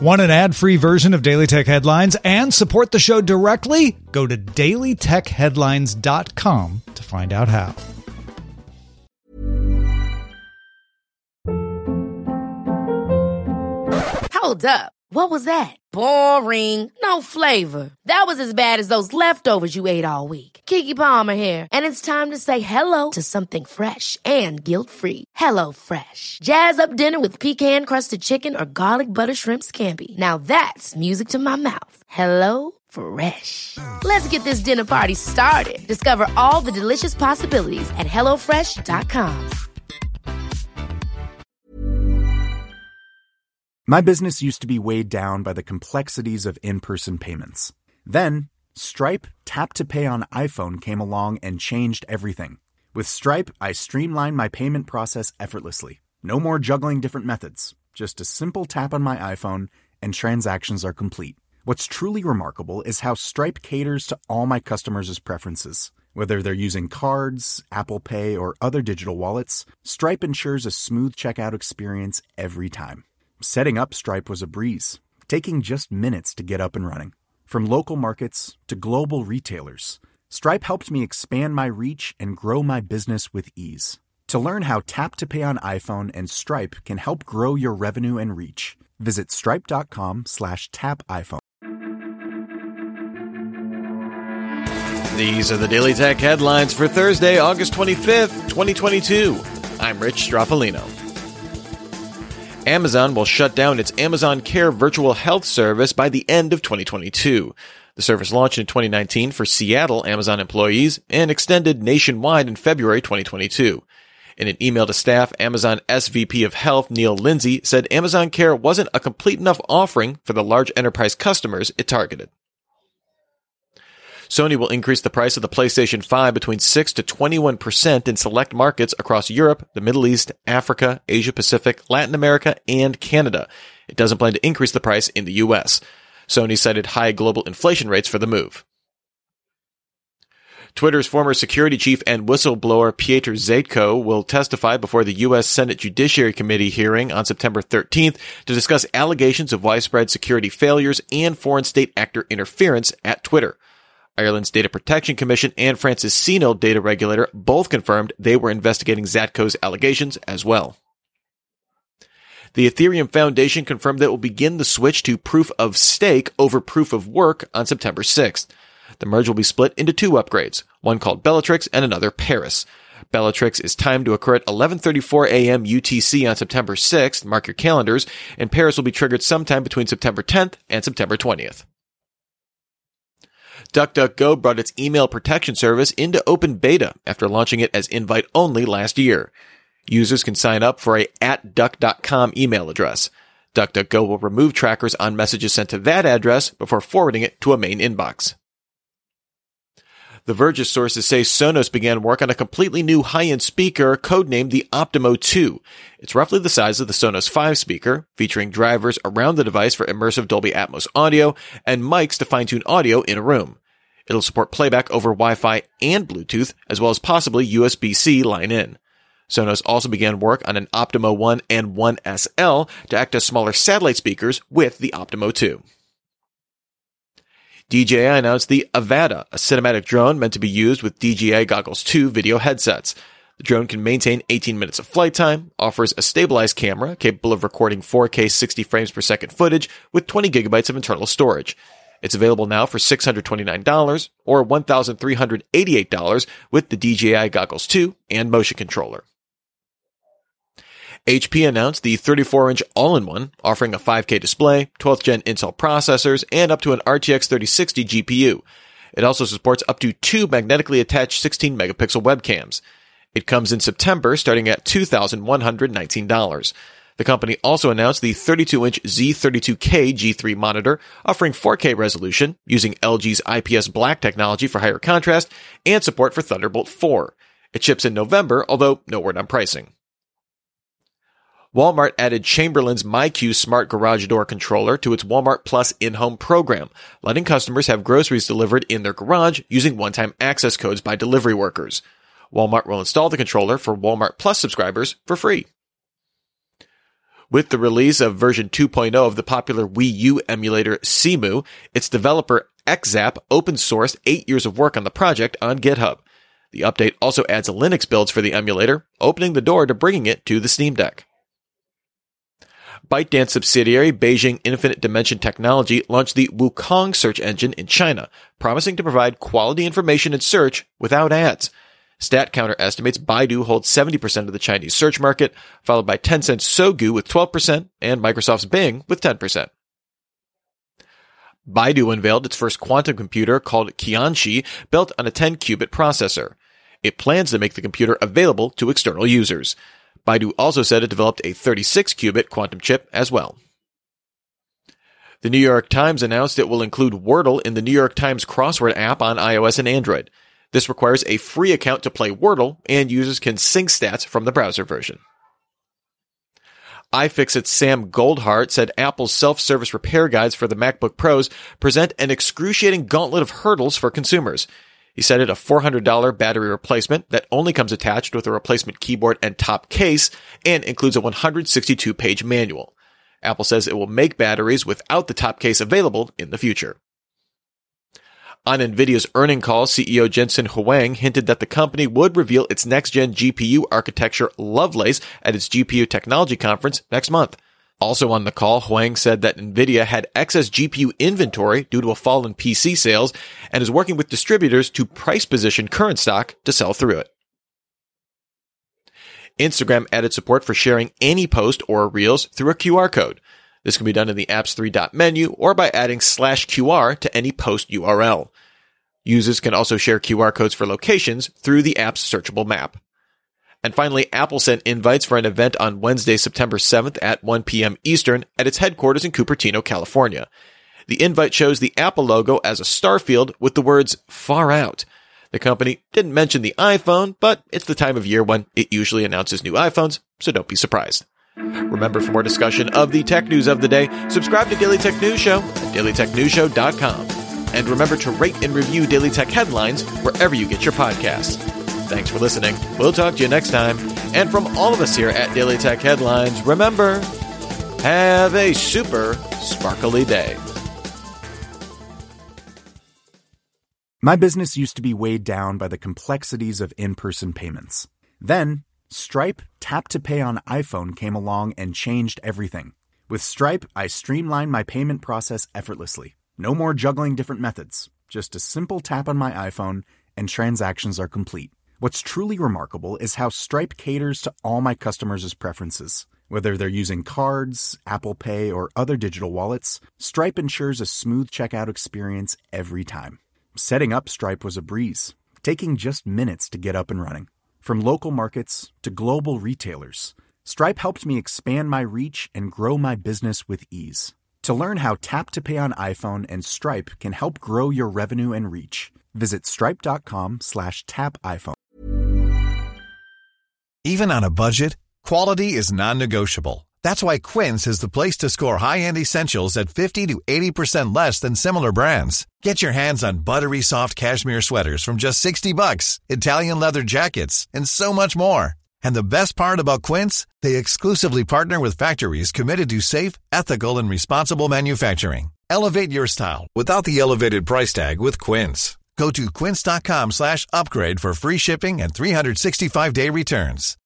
Want an ad-free version of Daily Tech Headlines and support the show directly? Go to dailytechheadlines.com to find out how. Hold up. What was that? Boring. No flavor. That was as bad as those leftovers you ate all week. Keke Palmer here, and it's time to say hello to something fresh and guilt-free. Hello Fresh. Jazz up dinner with pecan-crusted chicken or garlic butter shrimp scampi. Now that's music to my mouth. Hello Fresh. Let's get this dinner party started. Discover all the delicious possibilities at hellofresh.com. My business used to be weighed down by the complexities of in-person payments. Then, Stripe Tap to Pay on iPhone came along and changed everything. With Stripe, I streamlined my payment process effortlessly. No more juggling different methods. Just a simple tap on my iPhone and transactions are complete. What's truly remarkable is how Stripe caters to all my customers' preferences. Whether they're using cards, Apple Pay, or other digital wallets, Stripe ensures a smooth checkout experience every time. Setting up Stripe was a breeze, taking just minutes to get up and running. From local markets to global retailers, Stripe helped me expand my reach and grow my business with ease. To learn how Tap to Pay on iPhone and Stripe can help grow your revenue and reach, visit stripe.com/tapiphone. These are the Daily Tech headlines for Thursday, August 25th, 2022. I'm Rich Stroffolino. Amazon will shut down its Amazon Care virtual health service by the end of 2022. The service launched in 2019 for Seattle Amazon employees and extended nationwide in February 2022. In an email to staff, Amazon SVP of Health Neil Lindsay said Amazon Care wasn't a complete enough offering for the large enterprise customers it targeted. Sony will increase the price of the PlayStation 5 between 6 to 21% in select markets across Europe, the Middle East, Africa, Asia Pacific, Latin America, and Canada. It doesn't plan to increase the price in the US. Sony cited high global inflation rates for the move. Twitter's former security chief and whistleblower Piotr Zatko will testify before the U.S. Senate Judiciary Committee hearing on September 13th to discuss allegations of widespread security failures and foreign state actor interference at Twitter. Ireland's Data Protection Commission and France's CNIL data regulator both confirmed they were investigating Zatko's allegations as well. The Ethereum Foundation confirmed that it will begin the switch to proof of stake over proof of work on September 6th. The merge will be split into two upgrades, one called Bellatrix and another Paris. Bellatrix is timed to occur at 11:34 a.m. UTC on September 6th, mark your calendars, and Paris will be triggered sometime between September 10th and September 20th. DuckDuckGo brought its email protection service into open beta after launching it as invite-only last year. Users can sign up for a @duck.com email address. DuckDuckGo will remove trackers on messages sent to that address before forwarding it to a main inbox. The Verge's sources say Sonos began work on a completely new high-end speaker codenamed the Optimo 2. It's roughly the size of the Sonos 5 speaker, featuring drivers around the device for immersive Dolby Atmos audio and mics to fine-tune audio in a room. It'll support playback over Wi-Fi and Bluetooth, as well as possibly USB-C line-in. Sonos also began work on an Optimo 1 and 1 SL to act as smaller satellite speakers with the Optimo 2. DJI announced the Avata, a cinematic drone meant to be used with DJI Goggles 2 video headsets. The drone can maintain 18 minutes of flight time, offers a stabilized camera capable of recording 4K 60 frames per second footage with 20 gigabytes of internal storage. It's available now for $629 or $1,388 with the DJI Goggles 2 and motion controller. HP announced the 34-inch all-in-one, offering a 5K display, 12th gen Intel processors, and up to an RTX 3060 GPU. It also supports up to 2 magnetically attached 16-megapixel webcams. It comes in September, starting at $2,119. The company also announced the 32-inch Z32K G3 monitor, offering 4K resolution, using LG's IPS Black technology for higher contrast, and support for Thunderbolt 4. It ships in November, although no word on pricing. Walmart added Chamberlain's MyQ smart garage door controller to its Walmart Plus in-home program, letting customers have groceries delivered in their garage using one-time access codes by delivery workers. Walmart will install the controller for Walmart Plus subscribers for free. With the release of version 2.0 of the popular Wii U emulator Cemu, its developer XZap open-sourced 8 years of work on the project on GitHub. The update also adds Linux builds for the emulator, opening the door to bringing it to the Steam Deck. ByteDance subsidiary Beijing Infinite Dimension Technology launched the Wukong search engine in China, promising to provide quality information in search without ads. StatCounter estimates Baidu holds 70% of the Chinese search market, followed by Tencent's Sogou with 12% and Microsoft's Bing with 10%. Baidu unveiled its first quantum computer called Qianxi, built on a 10-qubit processor. It plans to make the computer available to external users. Baidu also said it developed a 36-qubit quantum chip as well. The New York Times announced it will include Wordle in the New York Times crossword app on iOS and Android. This requires a free account to play Wordle, and users can sync stats from the browser version. iFixit's Sam Goldhart said Apple's self-service repair guides for the MacBook Pros present an excruciating gauntlet of hurdles for consumers. He cited a $400 battery replacement that only comes attached with a replacement keyboard and top case and includes a 162-page manual. Apple says it will make batteries without the top case available in the future. On NVIDIA's earnings call, CEO Jensen Huang hinted that the company would reveal its next-gen GPU architecture Lovelace at its GPU Technology Conference next month. Also on the call, Huang said that NVIDIA had excess GPU inventory due to a fall in PC sales and is working with distributors to price position current stock to sell through it. Instagram added support for sharing any post or reels through a QR code. This can be done in the app's three-dot menu or by adding /QR to any post URL. Users can also share QR codes for locations through the app's searchable map. And finally, Apple sent invites for an event on Wednesday, September 7th at 1 p.m. Eastern at its headquarters in Cupertino, California. The invite shows the Apple logo as a starfield with the words "Far Out." The company didn't mention the iPhone, but it's the time of year when it usually announces new iPhones, so don't be surprised. Remember, for more discussion of the tech news of the day, subscribe to Daily Tech News Show at dailytechnewsshow.com. And remember to rate and review Daily Tech Headlines wherever you get your podcasts. Thanks for listening. We'll talk to you next time. And from all of us here at Daily Tech Headlines, remember, have a super sparkly day. My business used to be weighed down by the complexities of in-person payments. Then, Stripe Tap to Pay on iPhone came along and changed everything. With Stripe, I streamlined my payment process effortlessly. No more juggling different methods. Just a simple tap on my iPhone and transactions are complete. What's truly remarkable is how Stripe caters to all my customers' preferences. Whether they're using cards, Apple Pay, or other digital wallets, Stripe ensures a smooth checkout experience every time. Setting up Stripe was a breeze, taking just minutes to get up and running. From local markets to global retailers, Stripe helped me expand my reach and grow my business with ease. To learn how Tap to Pay on iPhone and Stripe can help grow your revenue and reach, visit stripe.com/tapiphone. Even on a budget, quality is non-negotiable. That's why Quince is the place to score high-end essentials at 50 to 80% less than similar brands. Get your hands on buttery soft cashmere sweaters from just $60, Italian leather jackets, and so much more. And the best part about Quince, they exclusively partner with factories committed to safe, ethical, and responsible manufacturing. Elevate your style without the elevated price tag with Quince. Go to quince.com/upgrade for free shipping and 365-day returns.